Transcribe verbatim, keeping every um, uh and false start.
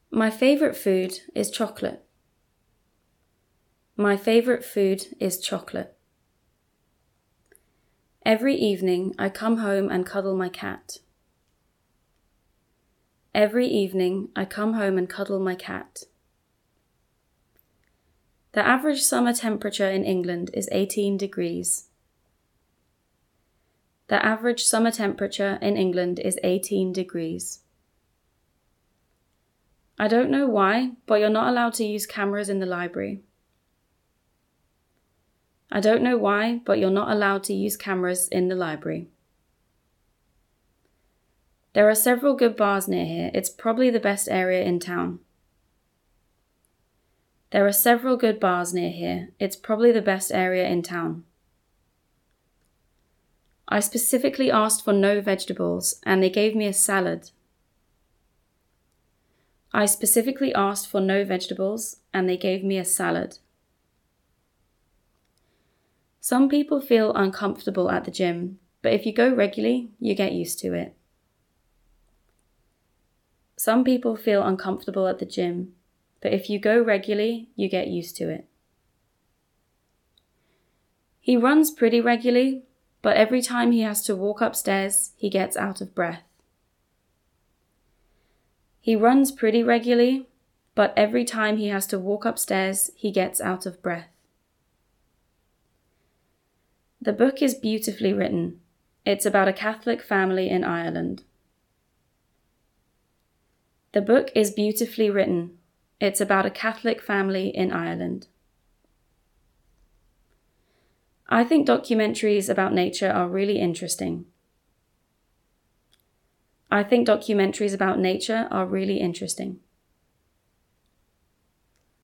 My favourite food is chocolate. My favourite food is chocolate. Every evening I come home and cuddle my cat. Every evening I come home and cuddle my cat. The average summer temperature in England is eighteen degrees. The average summer temperature in England is eighteen degrees. I don't know why, but you're not allowed to use cameras in the library. I don't know why, but you're not allowed to use cameras in the library. There are several good bars near here. It's probably the best area in town. There are several good bars near here. It's probably the best area in town. I specifically asked for no vegetables, and they gave me a salad. I specifically asked for no vegetables, and they gave me a salad. Some people feel uncomfortable at the gym, but if you go regularly, you get used to it. Some people feel uncomfortable at the gym, but if you go regularly, you get used to it. He runs pretty regularly, but every time he has to walk upstairs, he gets out of breath. He runs pretty regularly, but every time he has to walk upstairs, he gets out of breath. The book is beautifully written. It's about a Catholic family in Ireland. The book is beautifully written. It's about a Catholic family in Ireland. I think documentaries about nature are really interesting. I think documentaries about nature are really interesting.